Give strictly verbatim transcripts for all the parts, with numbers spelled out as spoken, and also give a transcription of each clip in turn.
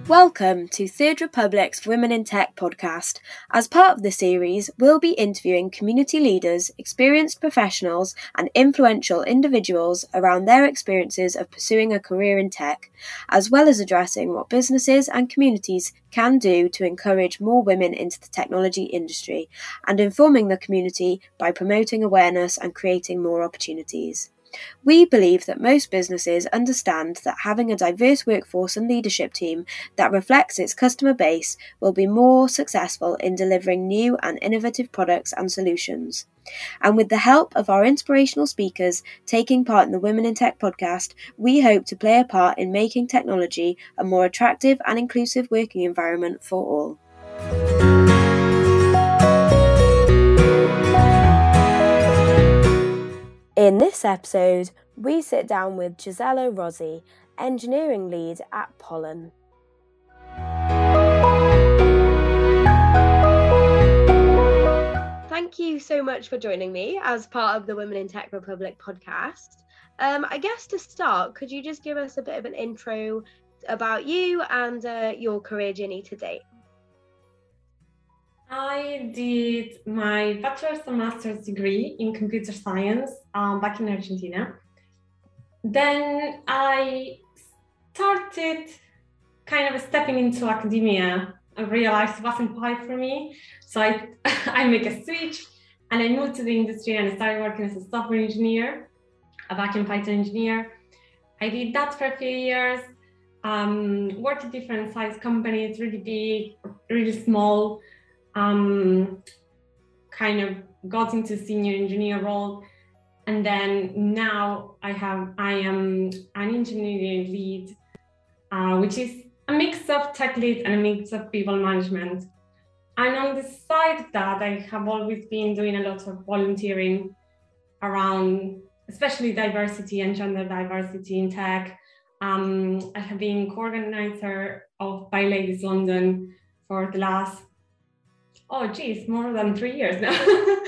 Welcome to Third Republic's Women in Tech podcast. As part of the series, we'll be interviewing community leaders, experienced professionals, and influential individuals around their experiences of pursuing a career in tech, as well as addressing what businesses and communities can do to encourage more women into the technology industry, and informing the community by promoting awareness and creating more opportunities. We believe that most businesses understand that having a diverse workforce and leadership team that reflects its customer base will be more successful in delivering new and innovative products and solutions. And with the help of our inspirational speakers taking part in the Women in Tech podcast, we hope to play a part in making technology a more attractive and inclusive working environment for all. In this episode, we sit down with Gisela Rossi, engineering lead at Pollen. Thank you so much for joining me as part of the Women in Tech Republic podcast. Um, I guess to start, could you just give us a bit of an intro about you and uh, your career journey to date? I did my bachelor's and master's degree in computer science um, back in Argentina. Then I started kind of stepping into academia. I realized it wasn't quite for me. So I, I make a switch and I moved to the industry and I started working as a software engineer, a backend Python engineer. I did that for a few years, um, worked at different size companies, really big, really small. Um, kind of got into senior engineer role, and then now I have I am an engineering lead, uh, which is a mix of tech lead and a mix of people management. And on the side of that, I have always been doing a lot of volunteering around, especially diversity and gender diversity in tech. Um, I have been co-organizer of By Ladies London for the last Oh, geez, more than three years now.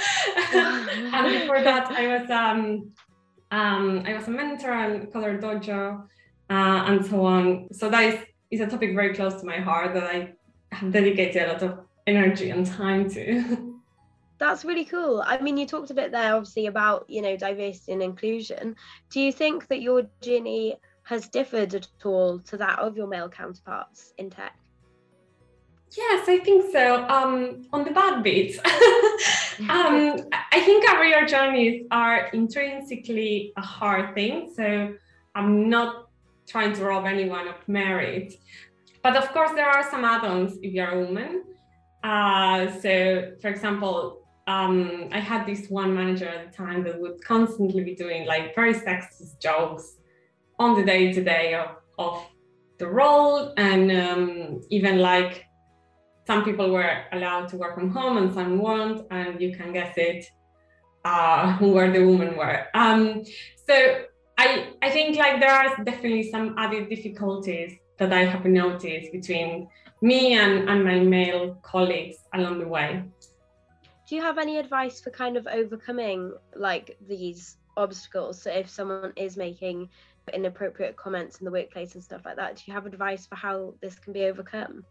And before that, I was um, um, I was a mentor and Color Dojo uh, and so on. So that is, is a topic very close to my heart that I have dedicated a lot of energy and time to. That's really cool. I mean, you talked a bit there, obviously, about, you know, diversity and inclusion. Do you think that your journey has differed at all to that of your male counterparts in tech? Yes, I think so. Um, on the bad bits, um, I think career journeys are intrinsically a hard thing. So I'm not trying to rob anyone of merit. But of course, there are some add-ons if you're a woman. Uh, so, for example, um, I had this one manager at the time that would constantly be doing like very sexist jokes on the day-to-day of, of the role, and um, even like some people were allowed to work from home and some weren't, and you can guess it, uh, where the women were. Um, so I, I think like there are definitely some added difficulties that I have noticed between me and, and my male colleagues along the way. Do you have any advice for kind of overcoming like these obstacles? So if someone is making inappropriate comments in the workplace and stuff like that, do you have advice for how this can be overcome?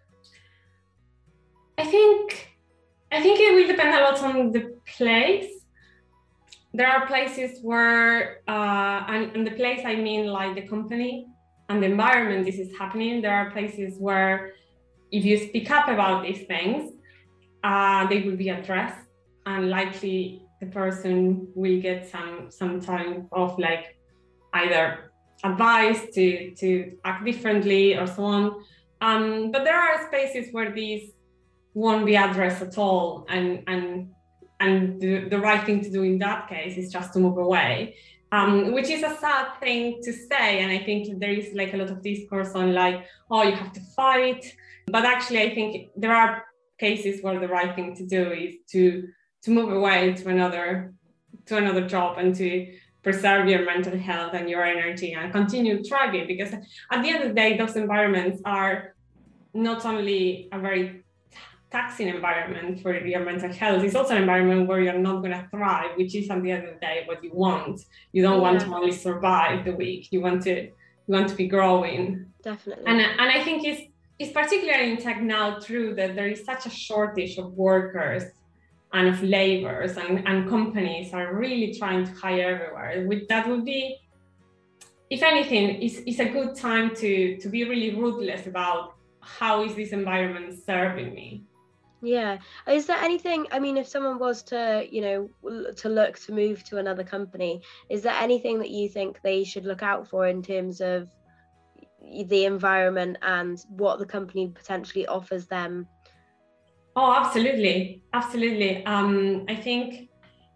I think I think it will depend a lot on the place. There are places where, uh, and, and the place I mean like the company and the environment this is happening. There are places where if you speak up about these things, uh, they will be addressed, and likely the person will get some some time of like either advice to, to act differently or so on. Um, but there are spaces where these won't be addressed at all, and and and the, the right thing to do in that case is just to move away, um, which is a sad thing to say. And I think there is like a lot of discourse on like, oh, you have to fight, but actually I think there are cases where the right thing to do is to to move away to another to another job and to preserve your mental health and your energy and continue thriving, because at the end of the day, those environments are not only a very taxing environment for your mental health, it's also an environment where you're not going to thrive, which is at the end of the day what you want. You don't yeah. want to only survive the week. You want to you want to be growing. Definitely. And and I think it's it's particularly in tech now true that there is such a shortage of workers and of laborers, and, and companies are really trying to hire everywhere. Which that would be, if anything, it's, it's a good time to, to be really ruthless about how is this environment serving me. Yeah. Is there anything, I mean, if someone was to, you know, to look to move to another company, is there anything that you think they should look out for in terms of the environment and what the company potentially offers them? Oh, absolutely. Absolutely. Um, I think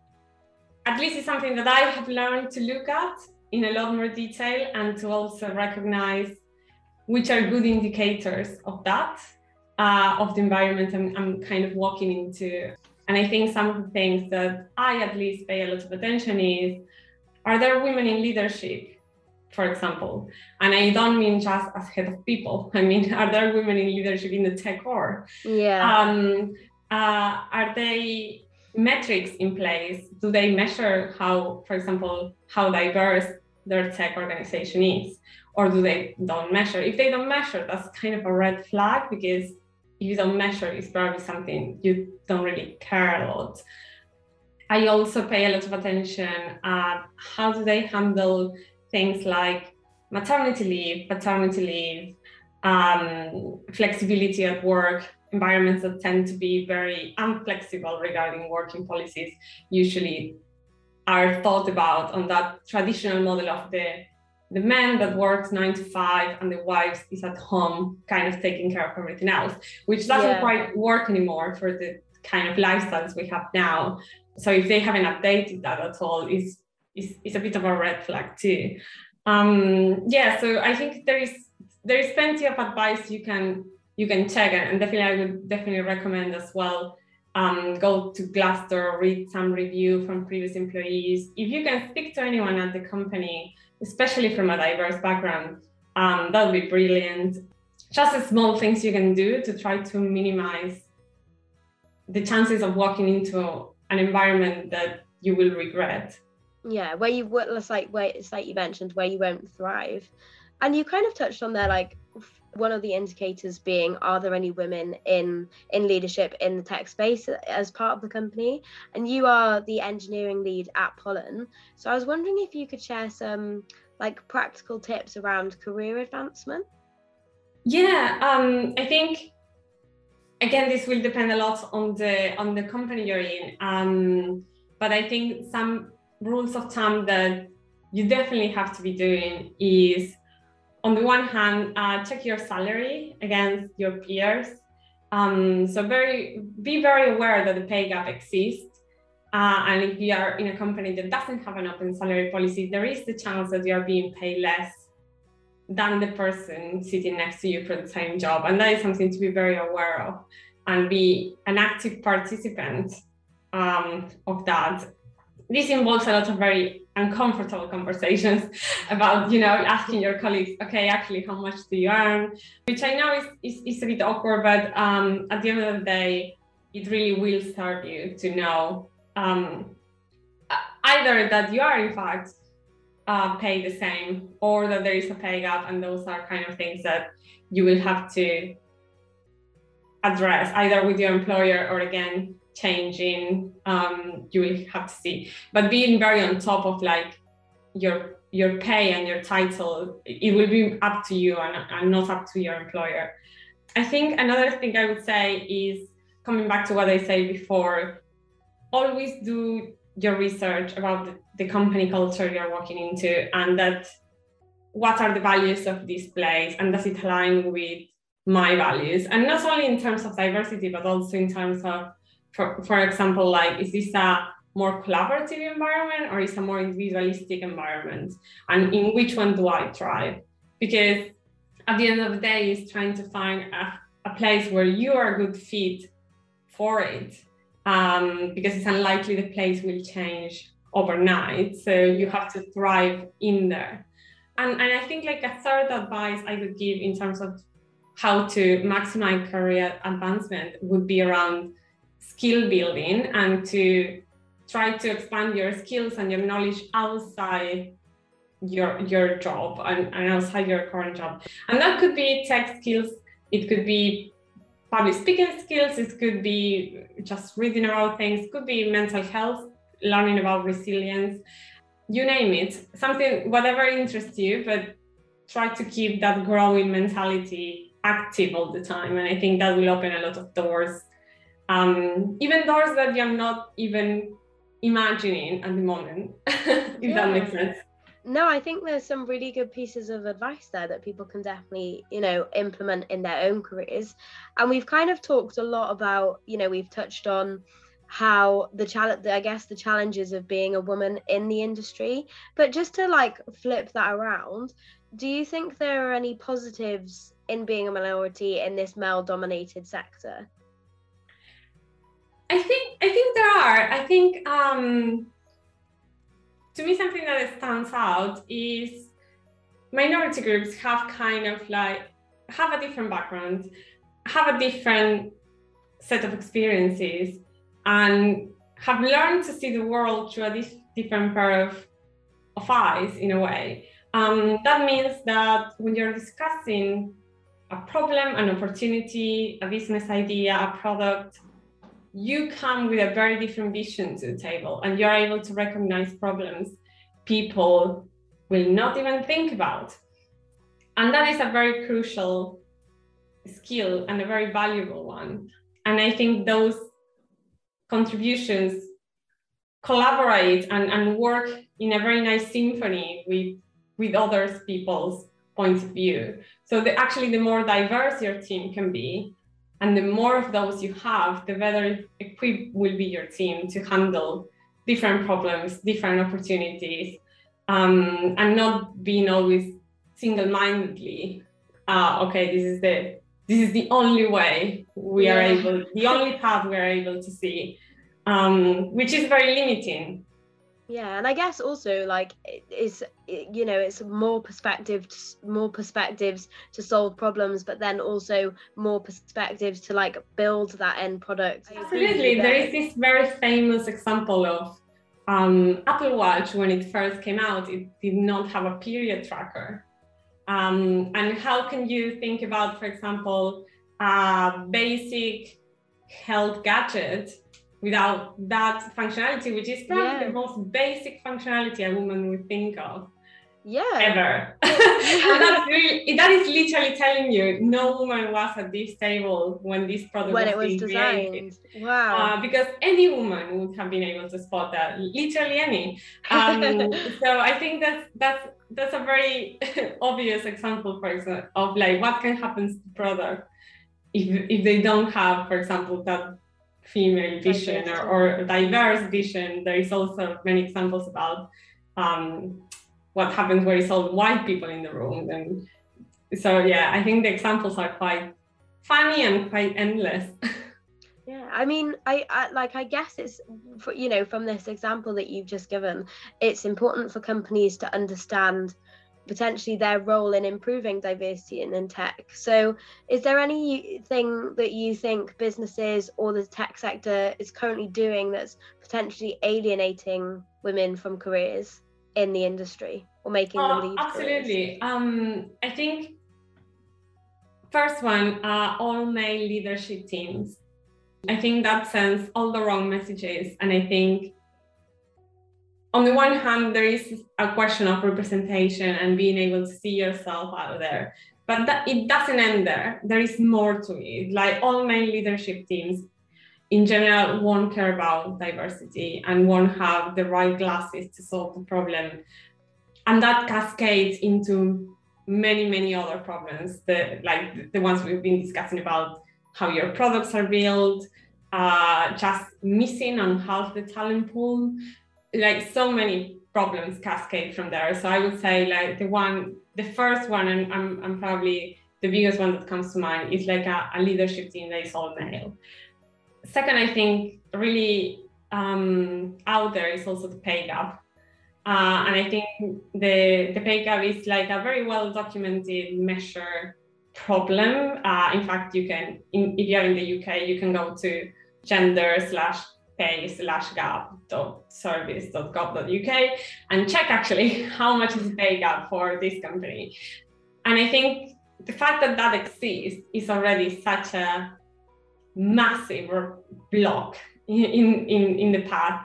at least it's something that I have learned to look at in a lot more detail, and to also recognize which are good indicators of that, uh, of the environment I'm, I'm kind of walking into. And I think some of the things that I at least pay a lot of attention is, are there women in leadership, for example? And I don't mean just as head of people. I mean, are there women in leadership in the tech org? Yeah. Um, uh, are they metrics in place? Do they measure how, for example, how diverse their tech organization is? Or do they don't measure? If they don't measure, that's kind of a red flag, because if you don't measure, it's probably something you don't really care a lot. I also pay a lot of attention at how do they handle things like maternity leave, paternity leave, um, flexibility at work. Environments that tend to be very unflexible regarding working policies usually are thought about on that traditional model of the, the man that works nine to five and the wife is at home kind of taking care of everything else, which doesn't Yeah. quite work anymore for the kind of lifestyles we have now. So if they haven't updated that at all, it's, it's, it's a bit of a red flag too. Um, yeah, so I think there is there is plenty of advice you can you can check, and definitely I would definitely recommend as well. Um, go to Glassdoor, read some review from previous employees. If you can speak to anyone at the company, especially from a diverse background, um, that would be brilliant. Just the small things you can do to try to minimize the chances of walking into an environment that you will regret. Yeah, where you would, it's like where it's like you mentioned, where you won't thrive. And you kind of touched on there, like one of the indicators being, are there any women in in leadership in the tech space as part of the company? And you are the engineering lead at Pollen. So I was wondering if you could share some like practical tips around career advancement. Yeah, um, I think again this will depend a lot on the on the company you're in. Um, but I think some rules of thumb that you definitely have to be doing is, on the one hand, uh, check your salary against your peers. Um, so very, be very aware that the pay gap exists. Uh, and if you are in a company that doesn't have an open salary policy, there is the chance that you are being paid less than the person sitting next to you for the same job. And that is something to be very aware of and be an active participant um, of that. This involves a lot of very uncomfortable conversations about, you know, asking your colleagues, okay, actually, how much do you earn? Which I know is, is, is a bit awkward, but um, at the end of the day, it really will serve you to know um, either that you are, in fact, uh, paid the same, or that there is a pay gap, and those are kind of things that you will have to address, either with your employer or, again, changing, um, you will have to see. But being very on top of like your your pay and your title, it will be up to you and, and not up to your employer. I think another thing I would say is, coming back to what I said before, always do your research about the, the company culture you're walking into, and that what are the values of this place, and does it align with my values? And not only in terms of diversity, but also in terms of, For, for example, like, is this a more collaborative environment or is it a more individualistic environment? And in which one do I thrive? Because at the end of the day, it's trying to find a, a place where you are a good fit for it, um, because it's unlikely the place will change overnight. So you have to thrive in there. And, and I think like a third advice I would give in terms of how to maximize career advancement would be around skill building, and to try to expand your skills and your knowledge outside your your job and, and outside your current job. And that could be tech skills It could be public speaking skills, it could be just reading about things, it could be mental health, learning about resilience, you name it, something, whatever interests you, but try to keep that growing mentality active all the time. And I think that will open a lot of doors, um, even doors that you're not even imagining at the moment, if yeah. that makes sense. No, I think there's some really good pieces of advice there that people can definitely, you know, implement in their own careers. And we've kind of talked a lot about, you know, we've touched on how the challenge, I guess the challenges of being a woman in the industry, but just to like flip that around, do you think there are any positives in being a minority in this male-dominated sector? I think, I think there are. I think, um, to me, something that stands out is minority groups have kind of like, have a different background, have a different set of experiences, and have learned to see the world through a different pair of, of eyes, in a way. Um, that means that when you're discussing a problem, an opportunity, a business idea, a product, you come with a very different vision to the table, and you're able to recognize problems people will not even think about. And that is a very crucial skill and a very valuable one. And I think those contributions collaborate and, and work in a very nice symphony with, with other people's points of view. So the, actually, the more diverse your team can be, and the more of those you have, the better equipped will be your team to handle different problems, different opportunities, um, and not being always single-mindedly, uh, okay, this is the this is the only way we yeah. are able, the only path we are able to see, um, which is very limiting. Yeah, and I guess also like it's, you know, it's more perspective, more perspectives to solve problems, but then also more perspectives to like build that end product. Absolutely, there is this very famous example of um, Apple Watch. When it first came out, it did not have a period tracker. Um, and how can you think about, for example, a basic health gadget without that functionality, which is probably yeah. the most basic functionality a woman would think of yeah. ever. And that's really, that is literally telling you no woman was at this table when this product when was, it was being designed. created. Wow. Uh, because any woman would have been able to spot that, literally any. Um, so I think that's, that's, that's a very obvious example, for example, of like what can happen to the product if, if they don't have, for example, that female vision or, or diverse vision. There is also many examples about um, what happens where it's all white people in the room. And so, yeah, I think the examples are quite funny and quite endless. Yeah, I mean, I, I like, I guess it's, for, you know, from this example that you've just given, it's important for companies to understand potentially their role in improving diversity in, in tech. So is there anything that you think businesses or the tech sector is currently doing that's potentially alienating women from careers in the industry or making oh, them leave absolutely. Um, I think first one, uh, all male leadership teams. I think that sends all the wrong messages. And I think on the one hand, there is a question of representation and being able to see yourself out there, but that, it doesn't end there. There is more to it. Like all male leadership teams in general won't care about diversity and won't have the right glasses to solve the problem. And that cascades into many, many other problems, the, like the ones we've been discussing about how your products are built, uh, just missing on half the talent pool. Like so many problems cascade from there. So I would say like the one, the first one, and I'm, I'm probably the biggest one that comes to mind is like a, a leadership team that is all male. Second, I think really um, out there is also the pay gap. Uh, and I think the, the pay gap is like a very well documented measure problem. Uh, in fact, you can, in, if you're in the U K, you can go to gender slash pay slash gap dot service dot gov dot U K and check actually how much is the pay gap for this company. And I think the fact that that exists is already such a massive block in, in, in the path,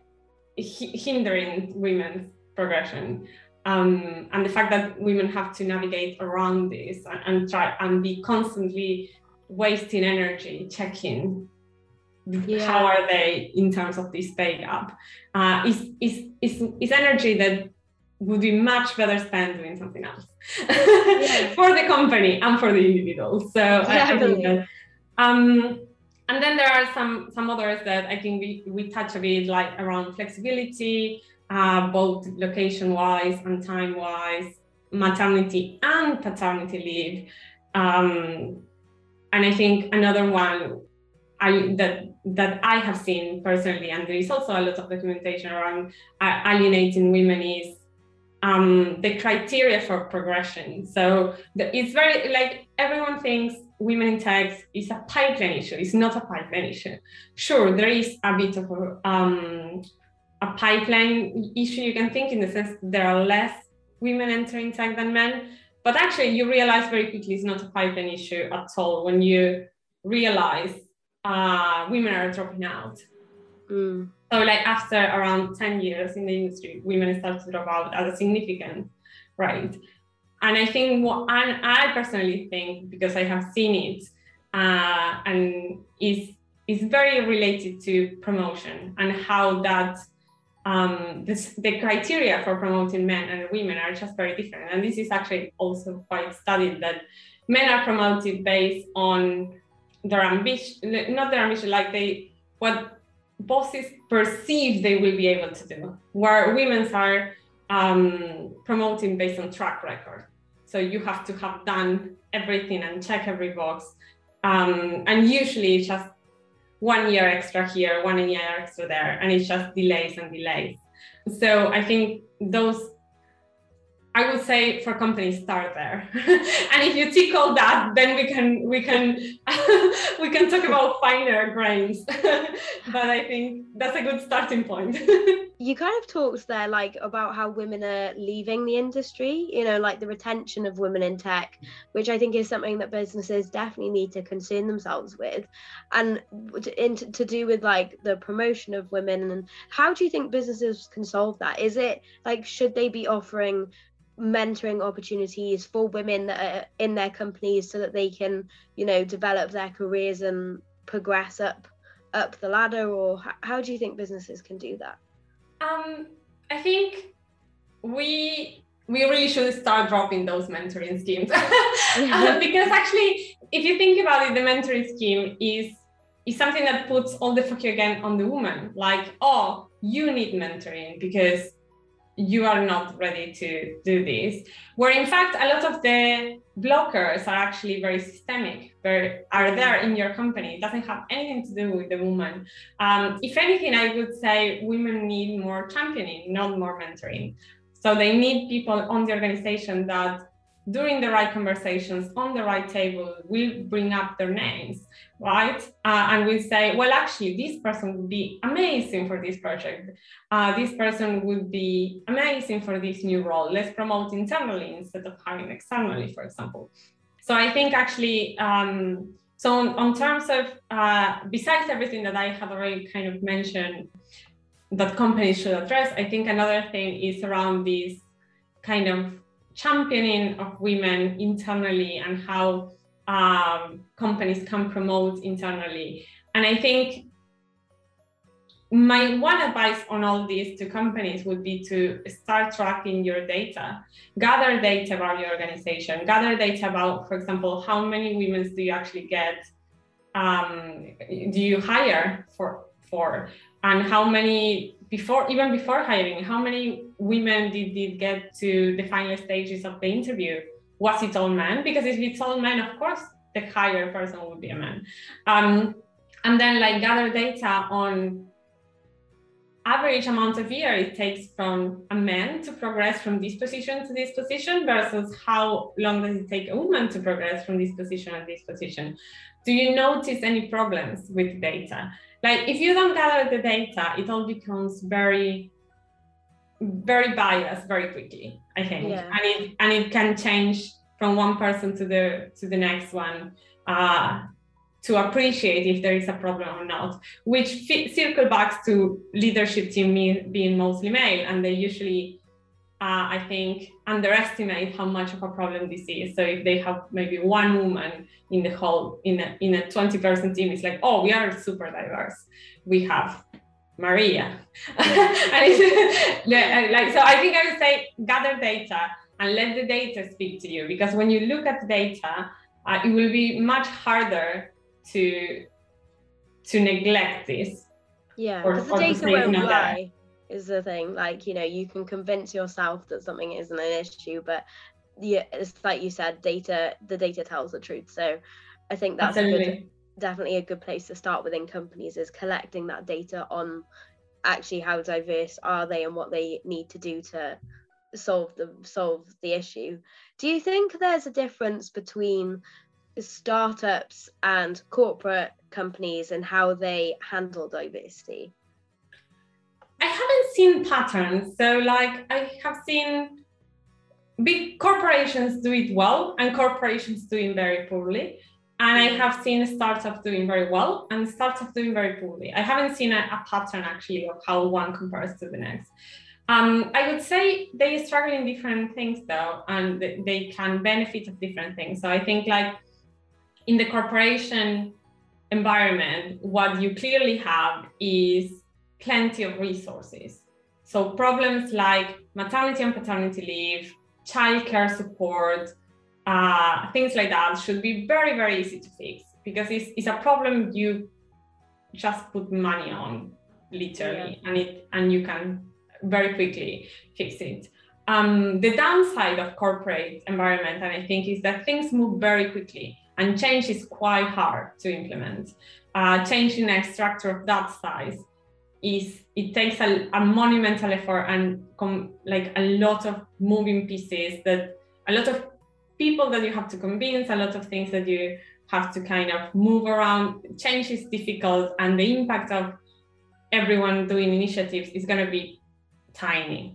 hindering women's progression. Um, and the fact that women have to navigate around this and, and try and be constantly wasting energy checking yeah. how are they in terms of this pay gap uh, is, is, is, is energy that would be much better spent doing something else yeah. for the company and for the individual. So yeah, I, I think that, um, and then there are some, some others that I think we, we touch a bit, like around flexibility, uh, both location-wise and time-wise, maternity and paternity leave. Um, and I think another one I, that, that I have seen personally, and there is also a lot of documentation around uh, alienating women, is um, the criteria for progression. So the, it's very, like, everyone thinks women in tech is a pipeline issue. It's not a pipeline issue. Sure, there is a bit of a, um, a pipeline issue, you can think, in the sense that there are less women entering tech than men, but actually you realize very quickly it's not a pipeline issue at all when you realize uh, women are dropping out. Mm. So like after around ten years in the industry, women start to drop out at a significant rate. And I think what I, I personally think, because I have seen it, uh, and is is very related to promotion and how that um, this, the criteria for promoting men and women are just very different. And this is actually also quite studied, that men are promoted based on their ambition, not their ambition, like they what bosses perceive they will be able to do, where women are um, promoting based on track record. So you have to have done everything and check every box. Um, and usually it's just one year extra here, one year extra there, and it's just delays and delays. So I think those, I would say for companies, start there. And if you tick all that, then we can we can we can talk about finer grains. But I think that's a good starting point. You kind of talked there like about how women are leaving the industry, you know, like the retention of women in tech, which I think is something that businesses definitely need to concern themselves with, and to, in, to do with like the promotion of women. And how do you think businesses can solve that? Is it like, should they be offering mentoring opportunities for women that are in their companies so that they can, you know, develop their careers and progress up up the ladder? Or how, how do you think businesses can do that? Um, I think we we really should start dropping those mentoring schemes. uh, because actually, if you think about it, the mentoring scheme is is something that puts all the focus again on the woman. Like, oh, you need mentoring because you are not ready to do this. Where in fact, a lot of the blockers are actually very systemic, very, are there in your company. It doesn't have anything to do with the woman. Um, if anything, I would say women need more championing, not more mentoring. So they need people on the organization that during the right conversations on the right table will bring up their names, right? Uh, and we'll say, well, actually, this person would be amazing for this project. Uh, this person would be amazing for this new role. Let's promote internally instead of hiring externally, for example. So I think actually, um, so on, on terms of, uh, besides everything that I have already kind of mentioned that companies should address, I think another thing is around this kind of championing of women internally and how um, companies can promote internally. And I think my one advice on all this to companies would be to start tracking your data, gather data about your organization, gather data about, for example, how many women do you actually get, um, do you hire for, for, and how many, before, even before hiring, how many women did, did get to the final stages of the interview? Was it all men? Because if it's all men, of course, the higher person would be a man. Um, and then like gather data on average amount of year it takes from a man to progress from this position to this position versus how long does it take a woman to progress from this position and this position. Do you notice any problems with data? Like if you don't gather the data, it all becomes very, very biased very quickly, I think. Yeah. And it and it can change from one person to the to the next one uh, to appreciate if there is a problem or not, which f- circle back to leadership team being mostly male, and they usually, uh, I think, underestimate how much of a problem this is. So if they have maybe one woman in the whole, in a, in a twenty person team, it's like, oh, we are super diverse. We have Maria. And it's, like, so I think I would say gather data and let the data speak to you, because when you look at the data, uh, it will be much harder to to neglect this. Yeah, because the data won't lie is the thing. Like, you know, you can convince yourself that something isn't an issue, but yeah, it's like you said, data, the data tells the truth. So I think that's a good, definitely a good place to start within companies, is collecting that data on actually how diverse are they and what they need to do to solve the solve the issue. Do you think there's a difference between startups and corporate companies and how they handle diversity? I haven't seen patterns. So like I have seen big corporations do it well and corporations doing very poorly. And I have seen startups doing very well and startups doing very poorly. I haven't seen a, a pattern actually of how one compares to the next. Um, I would say they struggle in different things though, and they can benefit of different things. So I think like in the corporation environment, what you clearly have is plenty of resources. So problems like maternity and paternity leave, childcare support, uh, things like that should be very, very easy to fix, because it's, it's a problem you just put money on, literally, yeah. and it and you can very quickly fix it. Um, the downside of corporate environment, and I think, is that things move very quickly and change is quite hard to implement. Uh, changing a structure of that size is, it takes a, a monumental effort and com- like a lot of moving pieces, that a lot of people that you have to convince, a lot of things that you have to kind of move around. Change is difficult, and the impact of everyone doing initiatives is going to be tiny.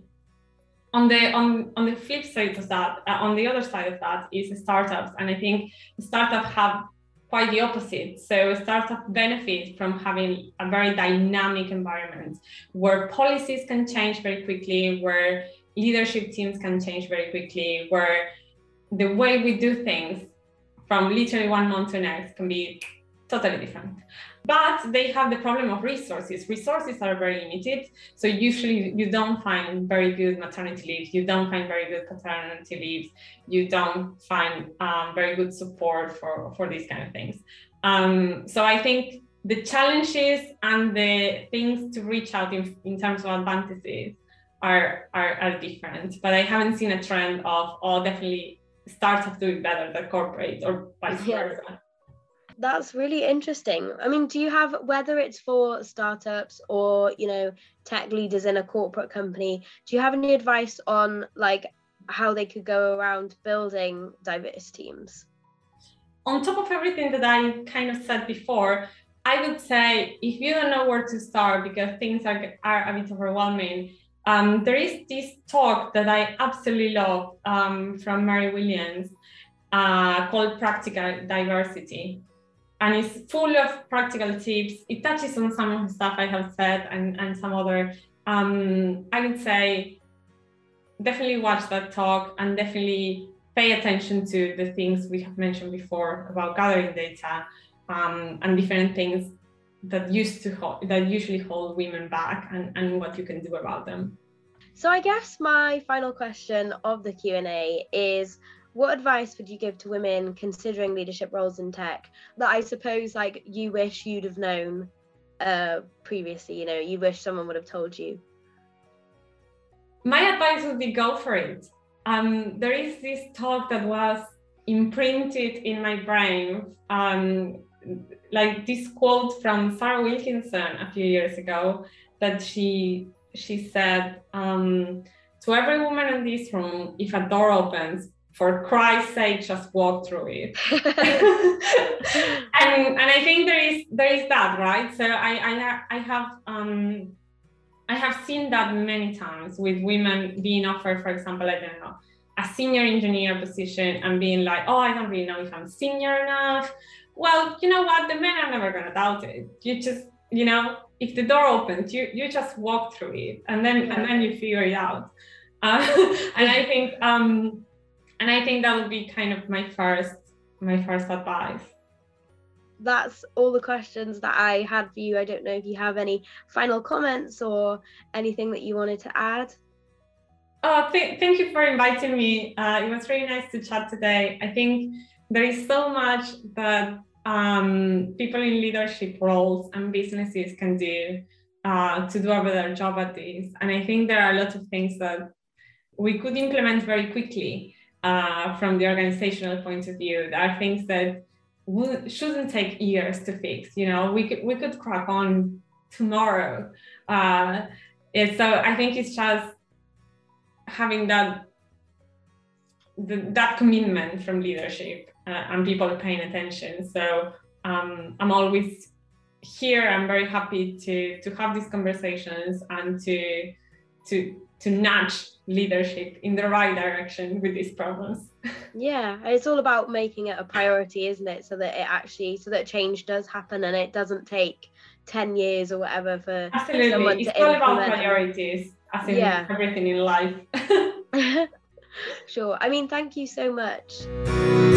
On the on on the flip side of that, uh, on the other side of that is startups, and I think startups have quite the opposite. So startups benefit from having a very dynamic environment where policies can change very quickly, where leadership teams can change very quickly, where the way we do things from literally one month to next can be totally different. But they have the problem of resources. Resources are very limited. So usually you don't find very good maternity leaves, you don't find very good paternity leaves, you don't find um, very good support for, for these kind of things. Um, so I think the challenges and the things to reach out in, in terms of advantages are, are, are different. But I haven't seen a trend of, oh, definitely startups doing better than corporate or vice versa. Yeah. That's really interesting. I mean, do you have, whether it's for startups or, you know, tech leaders in a corporate company, do you have any advice on like how they could go around building diverse teams? On top of everything that I kind of said before, I would say if you don't know where to start because things are, are a bit overwhelming, um, there is this talk that I absolutely love um, from Mary Williams uh, called Practical Diversity. And it's full of practical tips. It touches on some of the stuff I have said and, and some other. Um, I would say definitely watch that talk and definitely pay attention to the things we have mentioned before about gathering data um, and different things that used to hold, that usually hold women back, and, and what you can do about them. So I guess my final question of the Q and A is, what advice would you give to women considering leadership roles in tech that I suppose like you wish you'd have known uh, previously, you know, you wish someone would have told you? My advice would be go for it. Um, there is this talk that was imprinted in my brain, um, like this quote from Sarah Wilkinson a few years ago that she, she said, um, to every woman in this room, if a door opens, for Christ's sake, just walk through it. and and I think there is there is that, right? So I I, I have um I have seen that many times with women being offered, for example, I don't know, a senior engineer position and being like, oh, I don't really know if I'm senior enough. Well, you know what? The men are never going to doubt it. You just, you know, if the door opens, you you just walk through it, and then yeah. and then you figure it out. Uh, and I think, um, and I think that would be kind of my first my first advice. That's all the questions that I had for you. I don't know if you have any final comments or anything that you wanted to add. Oh, th- thank you for inviting me. Uh, it was really nice to chat today. I think there is so much that um, people in leadership roles and businesses can do uh, to do a better job at this. And I think there are a lot of things that we could implement very quickly uh, from the organizational point of view. There are things that would, shouldn't take years to fix. You know, we could we could crack on tomorrow. Uh, so I think it's just having that the, that commitment from leadership uh, and people paying attention. So um, I'm always here. I'm very happy to to have these conversations and to to to nudge leadership in the right direction with these problems. Yeah, it's all about making it a priority, isn't it? So that it actually, so that change does happen and it doesn't take ten years or whatever for Absolutely. someone it's to all implement. about priorities, as in yeah. everything in life. Sure. I mean, thank you so much.